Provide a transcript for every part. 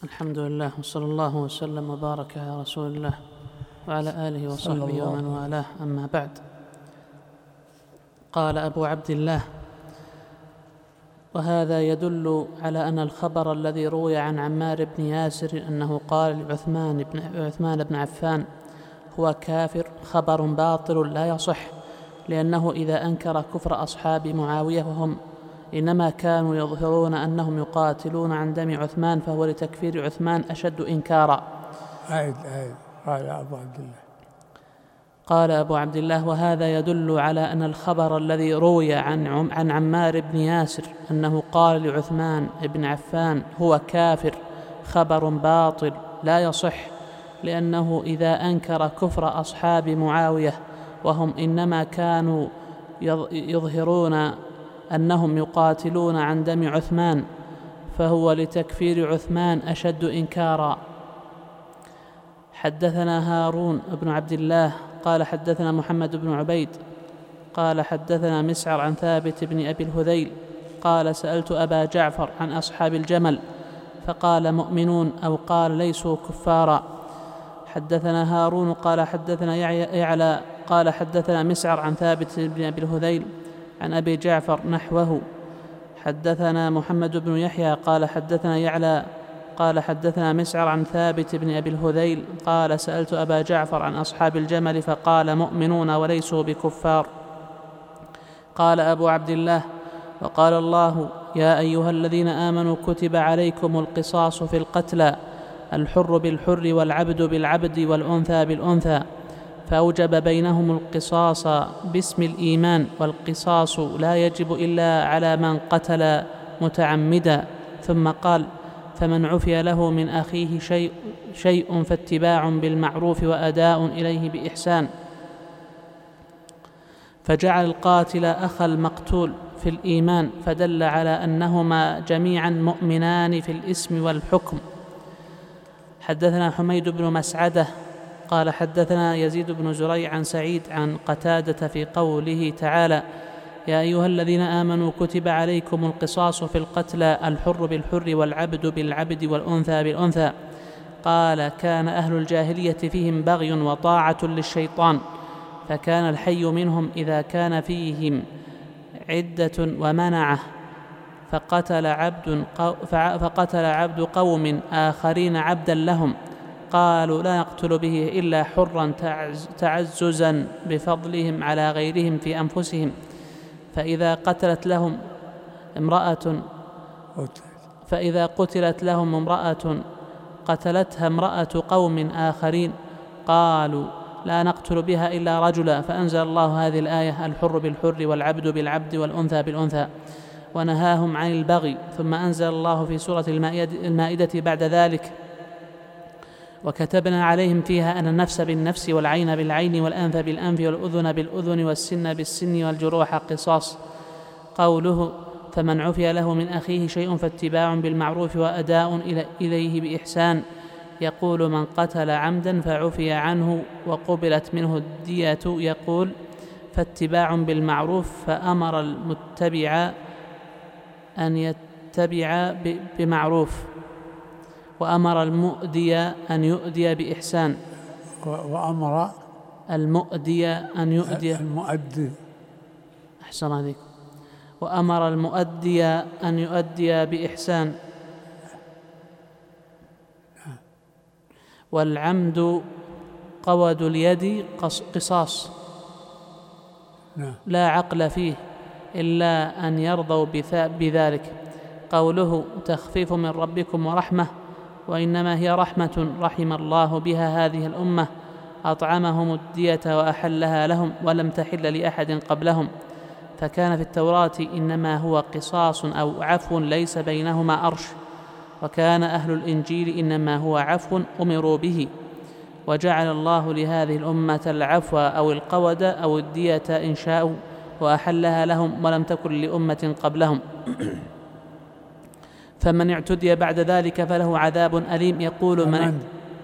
الحمد لله، وصلى الله وسلم وبارك على رسول الله وعلى آله وصحبه ومن والاه، أما بعد. قال أبو عبد الله: وهذا يدل على أن الخبر الذي روي عن عمار بن ياسر أنه قال لعثمان بن عفان هو كافر خبر باطل لا يصح، لأنه إذا أنكر كفر أصحاب معاوية وهم إنما كانوا يظهرون أنهم يقاتلون عن دم عثمان، فهو لتكفير عثمان أشد إنكارا. قال أبو عبد الله: وهذا يدل على أن الخبر الذي روي عن عمار بن ياسر أنه قال لعثمان بن عفان هو كافر خبر باطل لا يصح، لأنه إذا أنكر كفر أصحاب معاوية وهم إنما كانوا يظهرون أنهم يقاتلون عن دم عثمان، فهو لتكفير عثمان أشد إنكارا. حدثنا هارون بن عبد الله قال حدثنا محمد بن عبيد قال حدثنا مسعر عن ثابت بن أبي الهذيل قال سألت أبا جعفر عن أصحاب الجمل فقال مؤمنون أو قال ليسوا كفارا. حدثنا هارون قال حدثنا يعلى قال حدثنا مسعر عن ثابت بن أبي الهذيل عن أبي جعفر نحوه. حدثنا محمد بن يحيى قال حدثنا يعلى قال حدثنا مسعر عن ثابت بن أبي الهذيل قال سألت أبا جعفر عن أصحاب الجمل فقال مؤمنون وليسوا بكفار. قال أبو عبد الله: وقال الله: يا أيها الذين آمنوا كتب عليكم القصاص في القتلى، الحر بالحر والعبد بالعبد والأنثى بالأنثى، فأوجب بينهم القصاص باسم الإيمان، والقصاص لا يجب إلا على من قتل متعمدا. ثم قال: فمن عفي له من أخيه شيء فاتباع بالمعروف وأداء إليه بإحسان. فجعل القاتل أخا المقتول في الإيمان، فدل على أنهما جميعا مؤمنان في الاسم والحكم. حدثنا حميد بن مسعدة قال حدثنا يزيد بن زريع عن سعيد عن قتادة في قوله تعالى: يا أيها الذين آمنوا كتب عليكم القصاص في القتلى، الحر بالحر والعبد بالعبد والأنثى بالأنثى. قال: كان أهل الجاهلية فيهم بغي وطاعة للشيطان، فكان الحي منهم إذا كان فيهم عدة ومنعه فقتل عبد قوم آخرين عبدا لهم، قالوا لا نقتل به إلا حرا تعززا بفضلهم على غيرهم في أنفسهم، فإذا قتلت لهم امرأة قتلتها امرأة قوم آخرين، قالوا لا نقتل بها إلا رجلا، فأنزل الله هذه الآية: الحر بالحر والعبد بالعبد والأنثى بالأنثى، ونهاهم عن البغي. ثم أنزل الله في سورة المائدة بعد ذلك: وكتبنا عليهم فيها أن النفس بالنفس والعين بالعين والأنف بالأنف والأذن بالأذن والسن بالسن والجروح قصاص. قوله: فمن عفي له من أخيه شيء فاتباع بالمعروف وأداء إليه بإحسان، يقول من قتل عمدا فعفي عنه وقبلت منه الدية، يقول فاتباع بالمعروف، فأمر المتبع أن يتبع بمعروف، وأمر المؤدي أن يؤدي بإحسان. وأمر المؤدي أن يؤدي أحسن عليكم. وأمر المؤدي أن يؤدي بإحسان. والعمد قود اليد قصاص، لا عقل فيه إلا أن يرضوا بذلك. قوله: تخفيف من ربكم ورحمة، وإنما هي رحمة رحم الله بها هذه الأمة، أطعمهم الدية وأحلها لهم ولم تحل لأحد قبلهم. فكان في التوراة إنما هو قصاص أو عفو ليس بينهما أرش، وكان أهل الإنجيل إنما هو عفو أمروا به. وجعل الله لهذه الأمة العفو أو القود أو الدية إن شاءوا، وأحلها لهم ولم تكن لأمة قبلهم. فمن اعتدي بعد ذلك فله عذاب أليم، يقول من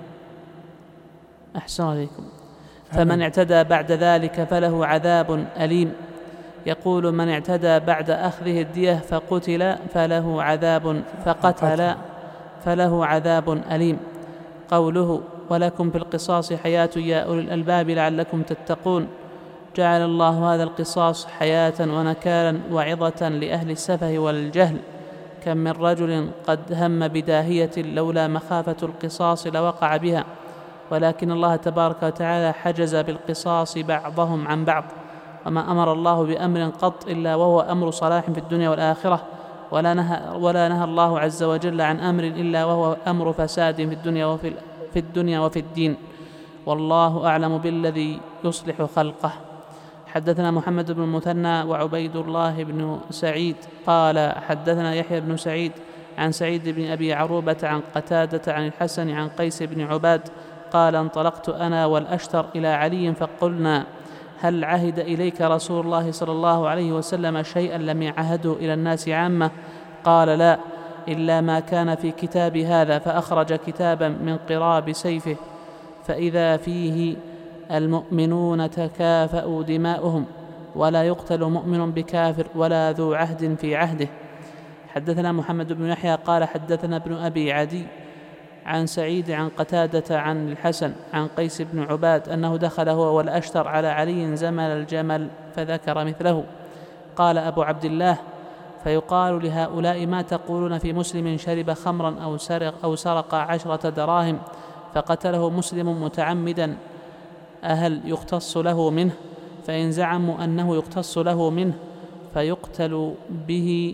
أحسن عليكم. فمن اعتدى بعد ذلك فله عذاب أليم، يقول من اعتدى بعد أخذه الدية فقتل فله عذاب فله عذاب أليم. قوله ولكم في القصاص حياة يا أولي الألباب لعلكم تتقون، جعل الله هذا القصاص حياة ونكالا وعظة لأهل السفه والجهل. كم من رجل قد هم بداهية لولا مخافة القصاص لوقع بها، ولكن الله تبارك وتعالى حجز بالقصاص بعضهم عن بعض، وما أمر الله بأمر قط إلا وهو أمر صلاح في الدنيا والآخرة، ولا نهى الله عز وجل عن أمر إلا وهو أمر فساد في الدنيا وفي الدين. والله أعلم بالذي يصلح خلقه. حدثنا محمد بن المثنى وعبيد الله بن سعيد قال حدثنا يحيى بن سعيد عن سعيد بن أبي عروبة عن قتادة عن الحسن عن قيس بن عباد قال انطلقت أنا والأشتر إلى علي فقلنا هل عهد إليك رسول الله صلى الله عليه وسلم شيئا لم يعهده إلى الناس عامة؟ قال لا، إلا ما كان في كتاب هذا، فأخرج كتابا من قراب سيفه فإذا فيه المؤمنون تكافأوا دماؤهم، ولا يقتل مؤمن بكافر ولا ذو عهد في عهده. حدثنا محمد بن يحيى قال حدثنا ابن أبي عدي عن سعيد عن قتادة عن الحسن عن قيس بن عباد أنه دخل هو والأشتر على علي زمل الجمل فذكر مثله. قال أبو عبد الله فيقال لهؤلاء ما تقولون في مسلم شرب خمرا أو سرق 10 دراهم فقتله مسلم متعمدا، أهل يختص له منه؟ فإن زعموا أنه يختص له منه فيقتل به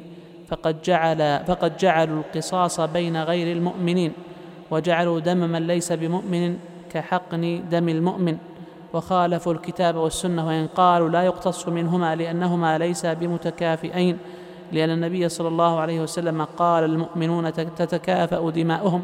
فقد جعلوا القصاص بين غير المؤمنين، وجعلوا دم من ليس بمؤمن كحقن دم المؤمن، وخالفوا الكتاب والسنة، وإن قالوا لا يقتص منهما لأنهما ليس بمتكافئين، لأن النبي صلى الله عليه وسلم قال المؤمنون تتكافأ دماؤهم،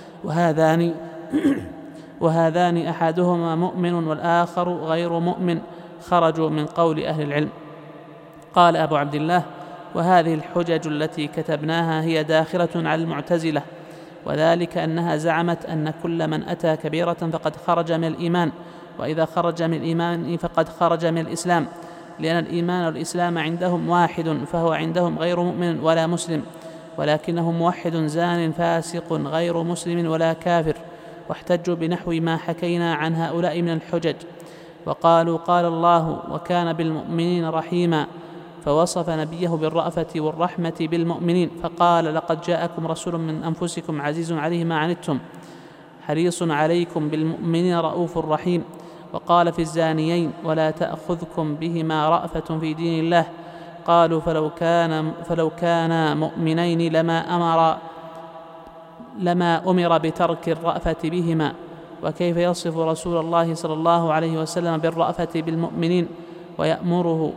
وهذان أحدهما مؤمن والآخر غير مؤمن، خرجوا من قول أهل العلم. قال أبو عبد الله وهذه الحجج التي كتبناها هي داخلة على المعتزلة، وذلك أنها زعمت أن كل من أتى كبيرة فقد خرج من الإيمان، وإذا خرج من الإيمان فقد خرج من الإسلام، لأن الإيمان والإسلام عندهم واحد، فهو عندهم غير مؤمن ولا مسلم، ولكنه موحد زان فاسق غير مسلم ولا كافر. واحتجوا بنحو ما حكينا عن هؤلاء من الحجج، وقالوا قال الله وكان بالمؤمنين رحيما، فوصف نبيه بالرأفة والرحمة بالمؤمنين، فقال لقد جاءكم رسول من أنفسكم عزيز عليه ما عنتم حريص عليكم بالمؤمنين رؤوف رحيم. وقال في الزانيين ولا تأخذكم بهما رأفة في دين الله، قالوا فلو كان مؤمنين لما أمر بترك الرأفة بهما، وكيف يصف رسول الله صلى الله عليه وسلم بالرأفة بالمؤمنين ويأمره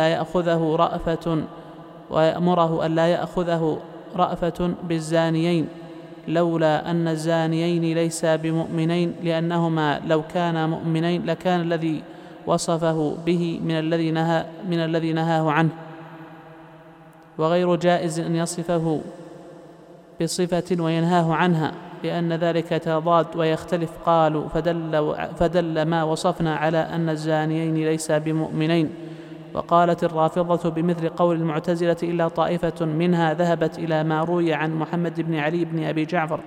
ألا يأخذه رأفة بالزانيين، لولا أن الزانيين ليسا بمؤمنين، لأنهما لو كانا مؤمنين لكان الذي وصفه به من الذي نهاه عنه، وغير جائز أن يصفه بصفة وينهاه عنها، لأن ذلك تضاد ويختلف. قالوا فدل ما وصفنا على أن الزانيين ليسا بمؤمنين. وقالت الرافضة بمثل قول المعتزلة إلا طائفة منها ذهبت إلى ما روي عن محمد بن علي بن أبي جعفر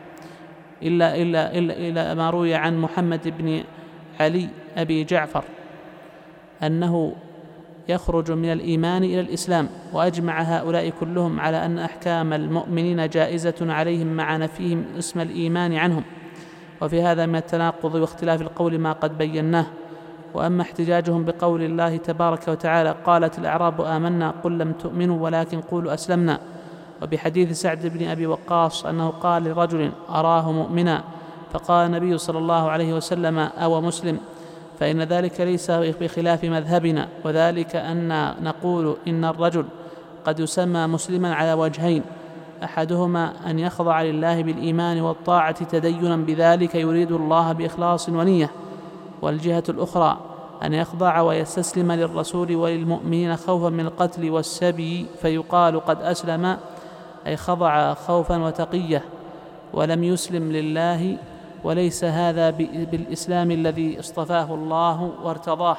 إلى ما روي عن محمد بن علي أبي جعفر أنه يخرج من الإيمان إلى الإسلام، وأجمع هؤلاء كلهم على أن أحكام المؤمنين جائزة عليهم مع نفيهم اسم الإيمان عنهم. وفي هذا من التناقض واختلاف القول ما قد بيناه. وأما احتجاجهم بقول الله تبارك وتعالى قالت الأعراب آمنا قل لم تؤمنوا ولكن قولوا أسلمنا، وبحديث سعد بن أبي وقاص أنه قال لرجل أراه مؤمنا فقال النبي صلى الله عليه وسلم أو مسلم، فإن ذلك ليس بخلاف مذهبنا، وذلك أن نقول إن الرجل قد يسمى مسلما على وجهين، أحدهما أن يخضع لله بالإيمان والطاعة تدينا بذلك يريد الله بإخلاص ونية، والجهة الأخرى أن يخضع ويستسلم للرسول وللمؤمنين خوفا من القتل والسبي، فيقال قد أسلم أي خضع خوفا وتقية ولم يسلم لله، وليس هذا بالإسلام الذي اصطفاه الله وارتضاه،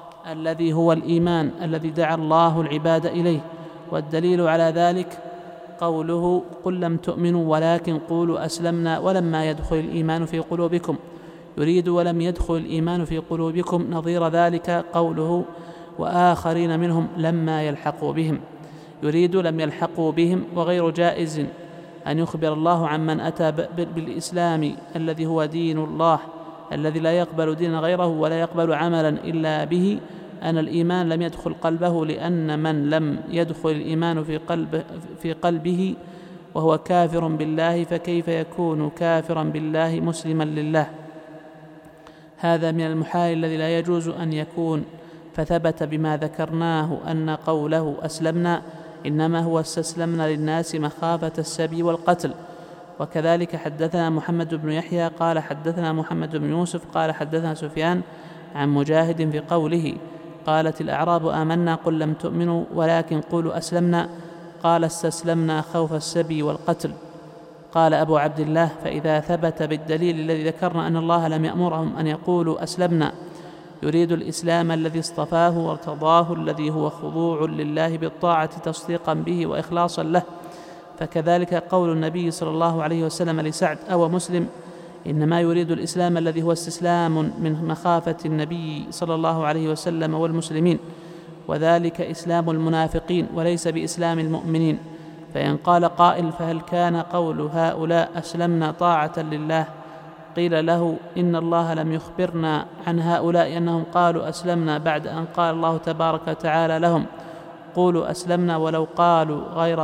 الذي هو الإيمان الذي دعا الله العباد إليه. والدليل على ذلك قوله قل لم تؤمنوا ولكن قولوا أسلمنا ولما يدخل الإيمان في قلوبكم، يريد ولم يدخل الإيمان في قلوبكم. نظير ذلك قوله وآخرين منهم لما يلحقوا بهم، يريد لم يلحقوا بهم. وغير جائز أن يخبر الله عمن أتى بالإسلام الذي هو دين الله الذي لا يقبل دينا غيره ولا يقبل عملا إلا به أن الإيمان لم يدخل قلبه، لأن من لم يدخل الإيمان في قلبه وهو كافر بالله فكيف يكون كافرا بالله مسلما لله؟ هذا من المحال الذي لا يجوز أن يكون. فثبت بما ذكرناه أن قوله أسلمنا إنما هو استسلمنا للناس مخافة السبي والقتل. وكذلك حدثنا محمد بن يحيى قال حدثنا محمد بن يوسف قال حدثنا سفيان عن مجاهد في قوله قالت الأعراب آمنا قل لم تؤمنوا ولكن قولوا أسلمنا، قال استسلمنا خوف السبي والقتل. قال أبو عبد الله فإذا ثبت بالدليل الذي ذكرنا أن الله لم يأمرهم أن يقولوا أسلمنا، يريد الإسلام الذي اصطفاه وارتضاه الذي هو خضوع لله بالطاعة تصديقا به وإخلاصا له. فكذلك قول النبي صلى الله عليه وسلم لسعد أو مسلم إنما يريد الإسلام الذي هو استسلام من مخافة النبي صلى الله عليه وسلم والمسلمين، وذلك إسلام المنافقين وليس بإسلام المؤمنين. فإن قال قائل فهل كان قول هؤلاء أسلمنا طاعة لله؟ قيل له إن الله لم يخبرنا عن هؤلاء أنهم قالوا أسلمنا بعد أن قال الله تبارك وتعالى لهم قولوا أسلمنا ولو قالوا غير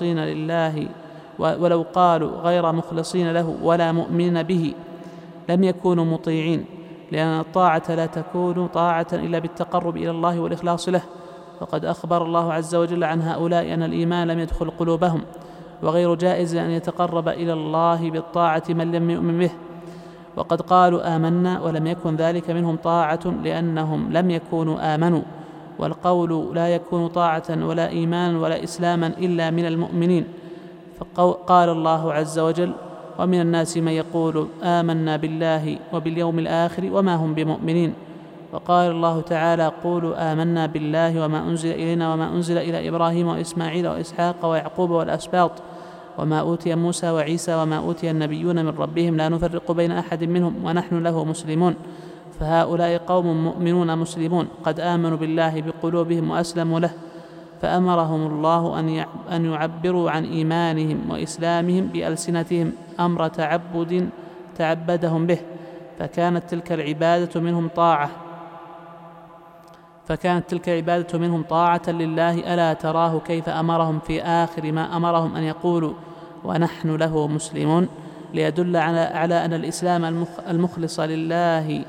مخلصين له ولا مؤمنين به لم يكونوا مطيعين، لأن الطاعة لا تكون طاعة إلا بالتقرب إلى الله والإخلاص له. وقد أخبر الله عز وجل عن هؤلاء أن الإيمان لم يدخل قلوبهم. وغير جائز أن يتقرب إلى الله بالطاعة من لم يؤمن به. وقد قالوا آمنا ولم يكن ذلك منهم طاعة لأنهم لم يكونوا آمنوا، والقول لا يكون طاعة ولا إيمان ولا إسلاما إلا من المؤمنين. فقال الله عز وجل ومن الناس من يقول آمنا بالله وباليوم الآخر وما هم بمؤمنين. وقال الله تعالى قولوا آمنا بالله وما أنزل إلينا وما أنزل إلى إبراهيم وإسماعيل وإسحاق ويعقوب والأسباط وما أوتي موسى وعيسى وما أوتي النبيون من ربهم لا نفرق بين أحد منهم ونحن له مسلمون. فهؤلاء قوم مؤمنون مسلمون قد آمنوا بالله بقلوبهم وأسلموا له، فأمرهم الله أن يعبروا عن إيمانهم وإسلامهم بألسنتهم أمر تعبدهم به، فكانت تلك العبادة منهم طاعة لله. ألا تراه كيف أمرهم في آخر ما أمرهم أن يقولوا ونحن له مسلمون، ليدل على أن الإسلام المخلص لله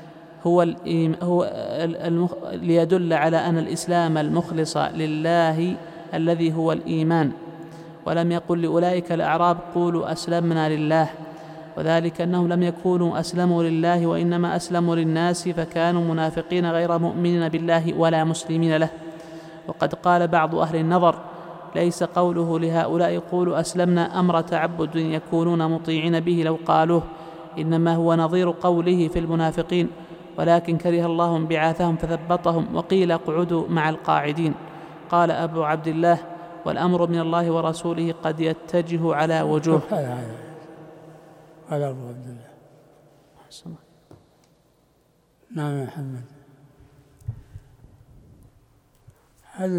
ليدل على أن الإسلام المخلص لله الذي هو الإيمان. ولم يقل لأولئك الأعراب قولوا أسلمنا لله، وذلك أنهم لم يكونوا أسلموا لله وإنما أسلموا للناس، فكانوا منافقين غير مؤمنين بالله ولا مسلمين له. وقد قال بعض أهل النظر ليس قوله لهؤلاء قولوا أسلمنا أمر تعبد يكونون مطيعين به لو قالوه، إنما هو نظير قوله في المنافقين ولكن كره الله انبعاثهم فثبطهم وقيل اقعدوا مع القاعدين. قال أبو عبد الله والأمر من الله ورسوله قد يتجه على وجوه. هذا أبو عبد الله. نعم يا محمد. هذه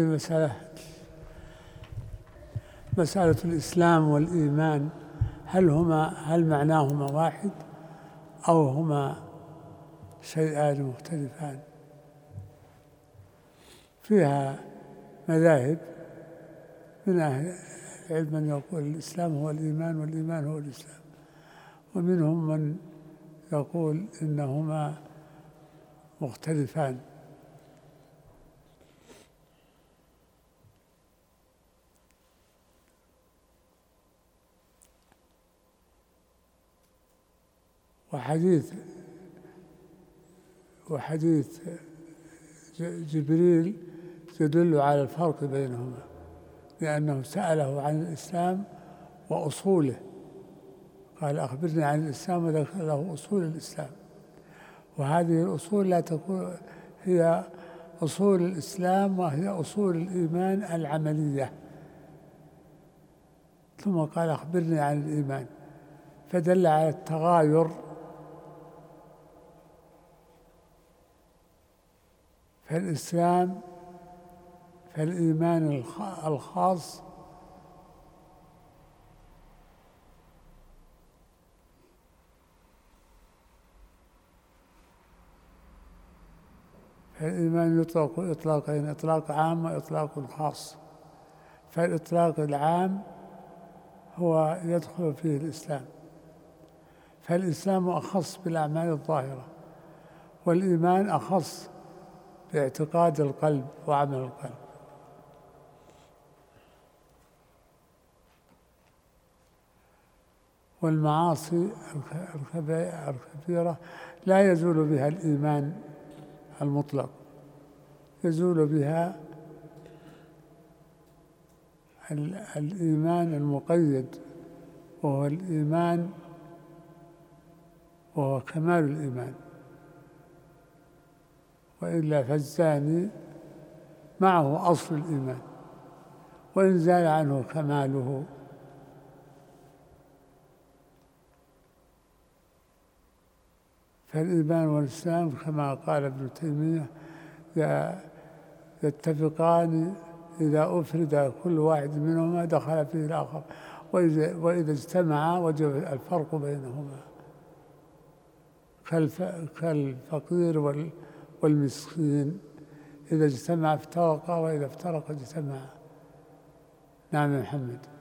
مسألة الإسلام والإيمان هل معناهما واحد أو هما شيئان مختلفان؟ فيها مذاهب من أهل العلم من يقول الإسلام هو الإيمان والإيمان هو الإسلام، ومنهم من يقول إنهما مختلفان. وحديث جبريل يدل على الفرق بينهما، لأنه سأله عن الإسلام وأصوله، قال أخبرني عن الإسلام وذكر له أصول الإسلام، وهذه الأصول لا تكون هي أصول الإسلام وهي أصول الإيمان العملية، ثم قال أخبرني عن الإيمان، فدل على التغاير. فالإيمان الخاص فالإيمان يطلق إطلاقين، إطلاق عام وإطلاق خاص. فالإطلاق العام هو يدخل فيه الإسلام، فالإسلام أخص بالأعمال الظاهرة، والإيمان أخص باعتقاد القلب وعمل القلب. والمعاصي الكبيرة لا يزول بها الإيمان المطلق، يزول بها الإيمان المقيد، وهو كمال الإيمان. وإلا فالزاني معه أصل الإيمان، وإن زال عنه كماله فالإيمان والإسلام كما قال ابن تيمية يتفقان إذا أفرد كل واحد منهما دخل فيه الآخر، وإذا اجتمعا وجب الفرق بينهما، كالفقير والمسكين، إذا اجتمع افترقا وإذا افترقا اجتمعا. نعم يا محمد.